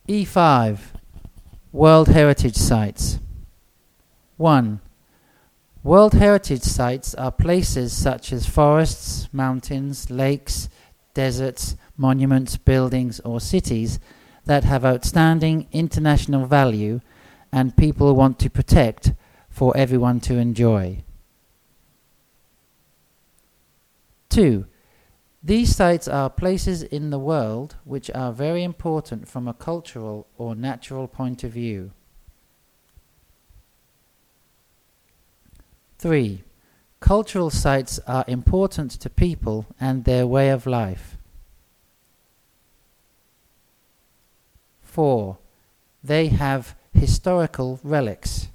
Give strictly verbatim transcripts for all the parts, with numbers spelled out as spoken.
E five. World Heritage Sites. one. World Heritage Sites are places such as forests, mountains, lakes, deserts, monuments, buildings, or cities that have outstanding international value and people want to protect for everyone to enjoy. two. These sites are places in the world which are very important from a cultural or natural point of view. three. Cultural sites are important to people and their way of life. four. They have historical relics.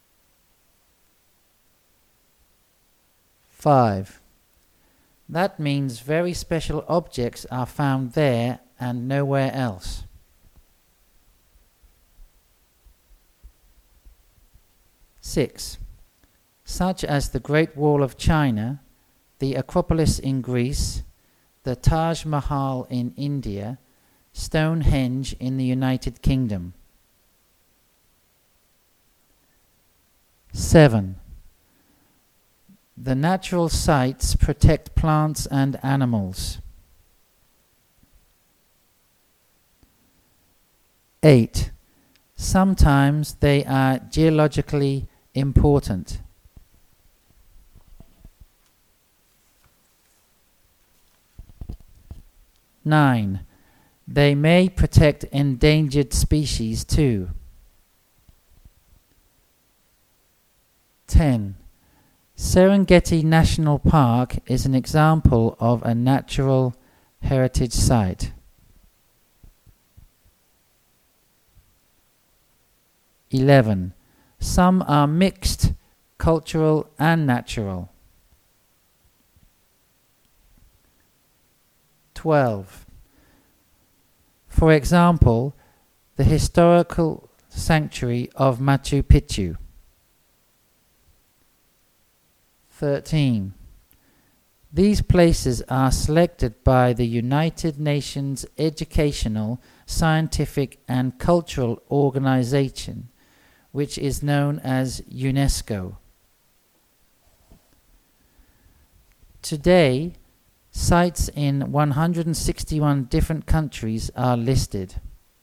five. That means very special objects are found there and nowhere else. six. Such as the Great Wall of China, the Acropolis in Greece, the Taj Mahal in India, Stonehenge in the United Kingdom. seven. The natural sites protect plants and animals. eight. Sometimes they are geologically important. nine. They may protect endangered species too. ten. Serengeti National Park is an example of a natural heritage site. eleven. Some are mixed, cultural and natural. twelve. For example, the historical sanctuary of Machu Picchu. thirteen. These places are selected by the United Nations Educational, Scientific and Cultural Organization, which is known as UNESCO. Today, sites in one hundred sixty-one different countries are listed.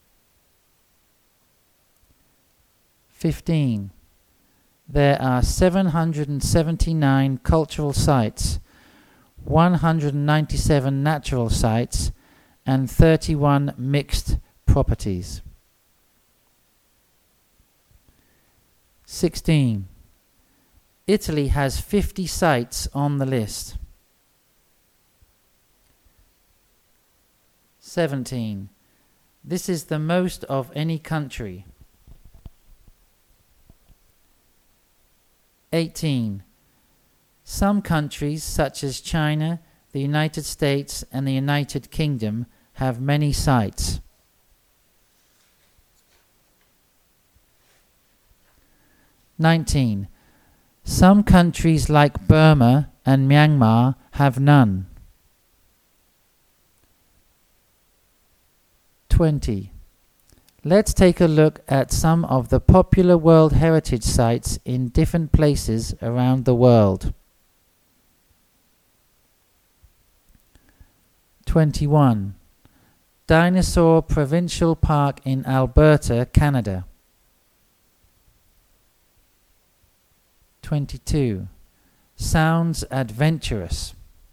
fifteen. There are seven hundred seventy-nine cultural sites, one hundred ninety-seven natural sites, and thirty-one mixed properties. sixteen. Italy has fifty sites on the list. seventeen. This is the most of any country. eighteen. Some countries, such as China, the United States, and the United Kingdom, have many sites. nineteen. Some countries like Burma and Myanmar have none. twenty. Let's take a look at some of the popular World Heritage Sites in different places around the world. twenty-one. Dinosaur Provincial Park in Alberta, Canada. twenty-two. Sounds adventurous.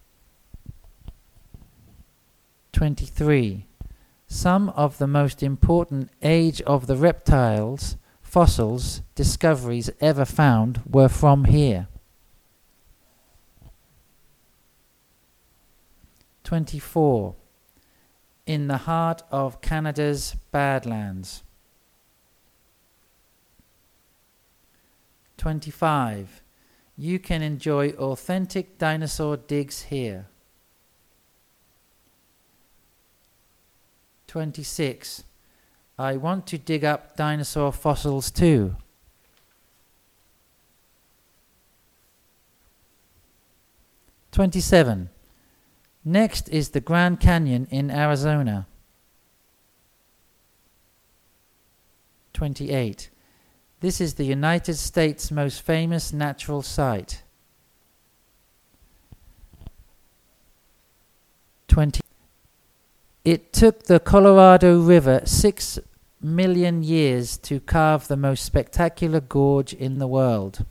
twenty-three. Some of the most important Age of the Reptiles fossils discoveries ever found were from here. twenty-four. In the heart of Canada's Badlands. twenty-five. You can enjoy authentic dinosaur digs here. twenty-six. I want to dig up dinosaur fossils too. twenty-seven. Next is the Grand Canyon in Arizona. twenty-eight. This is the United States' most famous natural site. twenty. It took the Colorado River six million years to carve the most spectacular gorge in the world.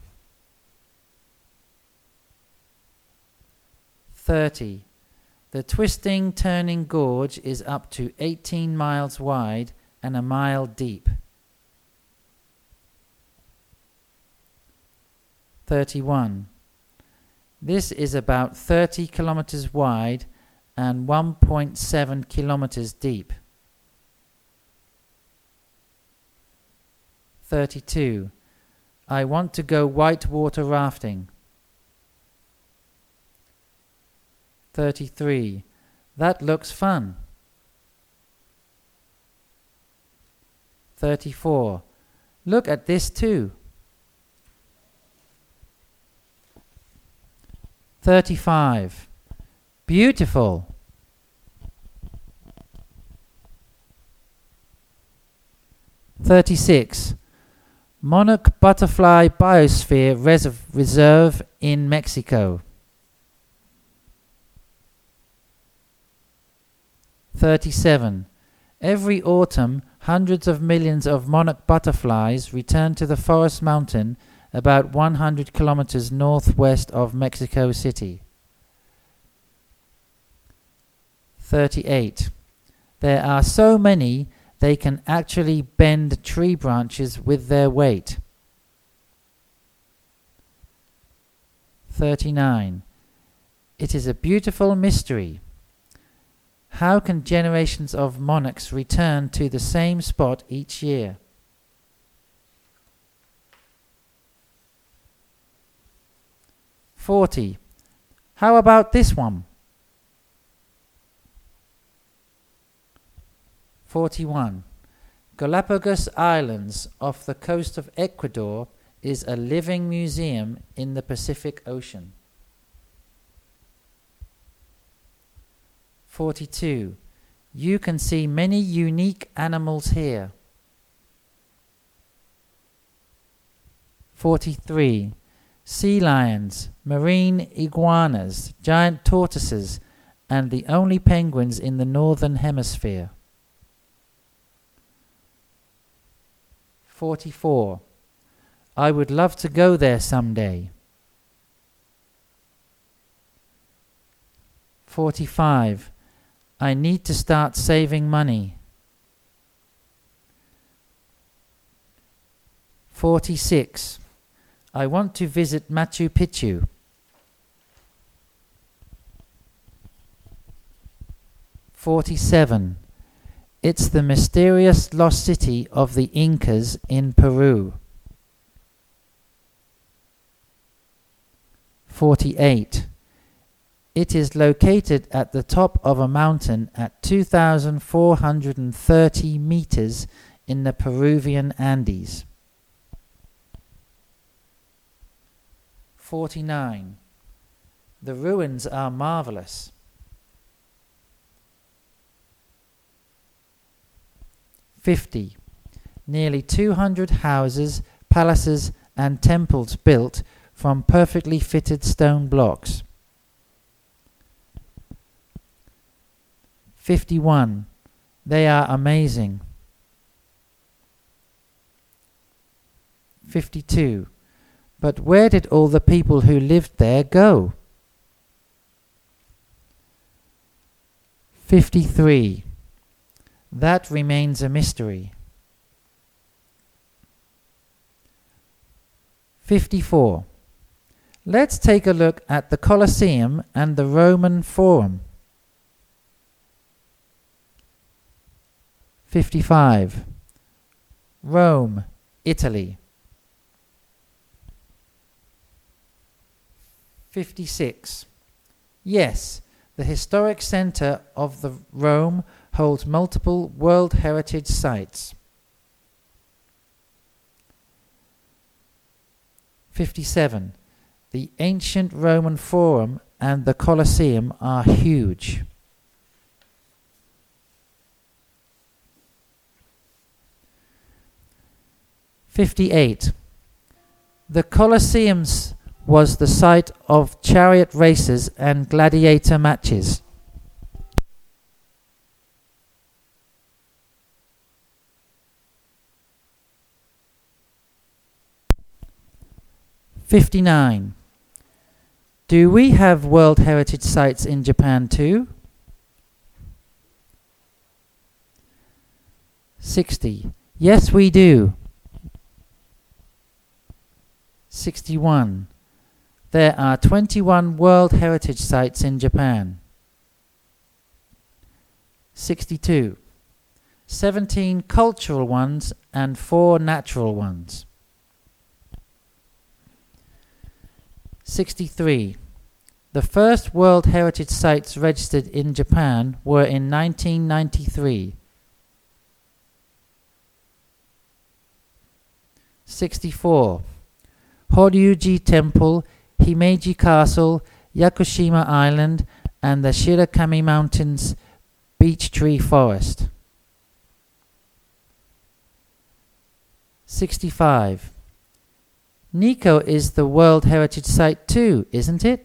thirty. The twisting, turning gorge is up to eighteen miles wide and a mile deep. thirty-one. This is about thirty kilometers wide and one point seven kilometers deep. thirty-two. I want to go whitewater rafting. thirty-three. That looks fun. thirty-four. Look at this too. thirty-five. Beautiful. thirty-six. Monarch Butterfly Biosphere Reserv- Reserve in Mexico. thirty-seven. Every autumn, hundreds of millions of monarch butterflies return to the forest mountain about one hundred kilometers northwest of Mexico City. thirty-eight. There are so many they can actually bend tree branches with their weight. thirty-nine. It is a beautiful mystery. How can generations of monarchs return to the same spot each year? forty. How about this one? forty-one. Galapagos Islands off the coast of Ecuador is a living museum in the Pacific Ocean. forty-two. You can see many unique animals here. forty-three. Sea lions, marine iguanas, giant tortoises, and the only penguins in the northern hemisphere. forty-four. I would love to go there someday. forty-five. I need to start saving money. forty-six. I want to visit Machu Picchu. forty-seven. It's the mysterious lost city of the Incas in Peru. forty-eight. It is located at the top of a mountain at two thousand four hundred thirty meters in the Peruvian Andes. forty-nine. The ruins are marvelous. fifty. Nearly two hundred houses, palaces, and temples built from perfectly fitted stone blocks. fifty-one. They are amazing. fifty-two. But where did all the people who lived there go? fifty-three. That remains a mystery. fifty-four. Let's take a look at the Colosseum and the Roman Forum. fifty-five. Rome, Italy. fifty-six. Yes, the historic center of the Rome holds multiple World Heritage Sites. fifty-seven. The ancient Roman Forum and the Colosseum are huge. fifty-eight. The Colosseum was the site of chariot races and gladiator matches. fifty-nine. Do we have World Heritage Sites in Japan too? sixty. Yes, we do. sixty-one. There are twenty-one World Heritage Sites in Japan. sixty-two. seventeen cultural ones and four natural ones. sixty-three. The first World Heritage Sites registered in Japan were in nineteen ninety-three. sixty-four. Horyuji Temple, Himeji Castle, Yakushima Island, and the Shirakami Mountains Beech Tree Forest. sixty-five. Nikko is the World Heritage Site too, isn't it?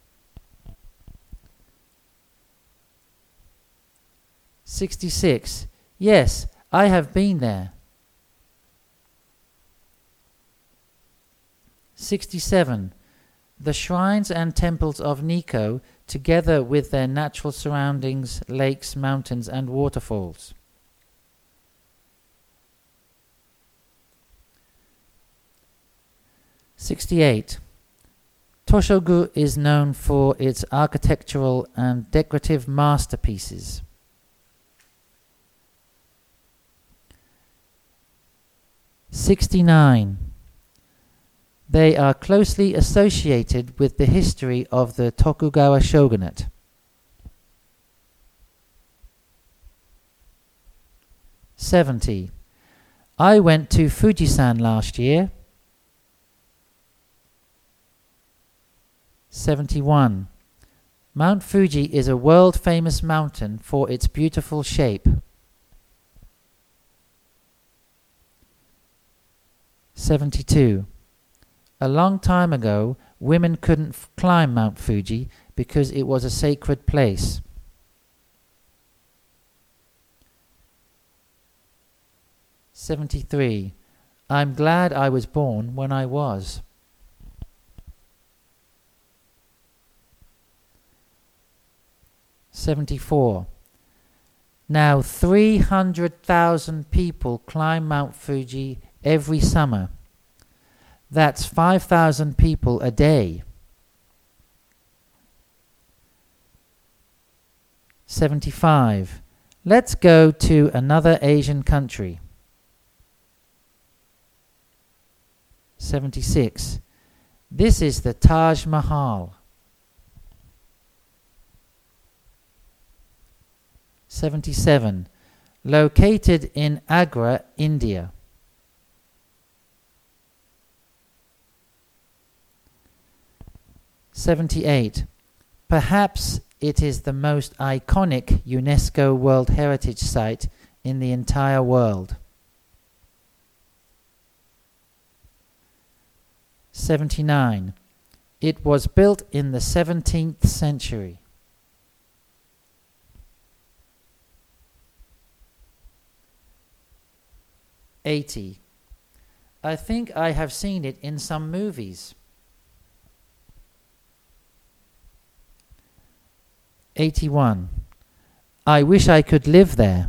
sixty-six. Yes, I have been there. sixty-seven. The shrines and temples of Nikko, together with their natural surroundings, lakes, mountains, and waterfalls. sixty-eight. Toshogu is known for its architectural and decorative masterpieces. sixty-nine. They are closely associated with the history of the Tokugawa shogunate. seventy. I went to Fujisan last year. seventy-one. Mount Fuji is a world-famous mountain for its beautiful shape. seventy-two. A long time ago, women couldn't f- climb Mount Fuji because it was a sacred place. seventy-three. I'm glad I was born when I was. seventy-four. Now three hundred thousand people climb Mount Fuji every summer. That's five thousand people a day. seventy-five. Let's go to another Asian country. seventy-six. This is the Taj Mahal. seventy-seven. Located in Agra, India. seventy-eight. Perhaps it is the most iconic UNESCO World Heritage Site in the entire world. seventy-nine. It was built in the seventeenth century. eighty. I think I have seen it in some movies. eighty-one. I wish I could live there.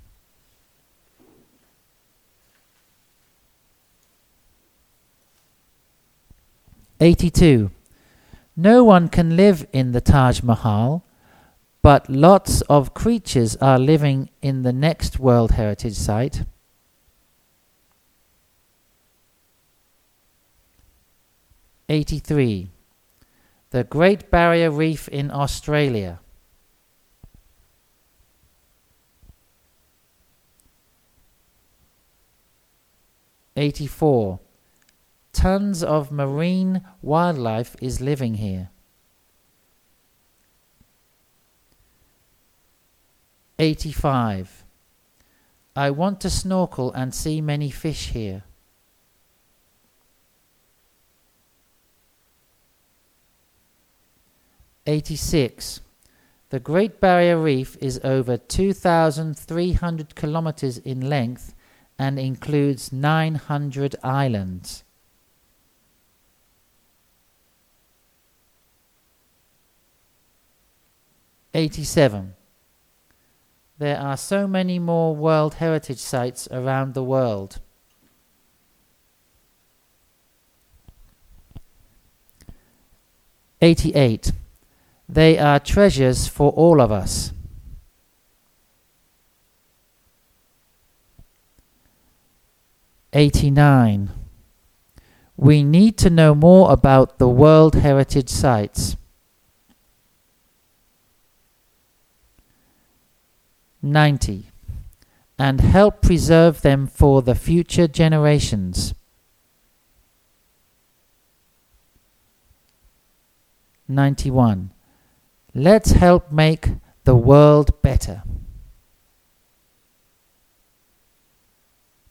eighty-two. No one can live in the Taj Mahal, but lots of creatures are living in the next World Heritage Site. eighty-three. The Great Barrier Reef in Australia. eighty-four. Tons of marine wildlife is living here. eighty-five. I want to snorkel and see many fish here. eighty-six. The Great Barrier Reef is over two thousand three hundred kilometers in length and includes nine hundred islands. eighty-seven. There are so many more World Heritage Sites around the world. eighty-eight. They are treasures for all of us. eighty-nine. We need to know more about the World Heritage Sites. ninety. And help preserve them for the future generations. ninety-one. Let's help make the world better.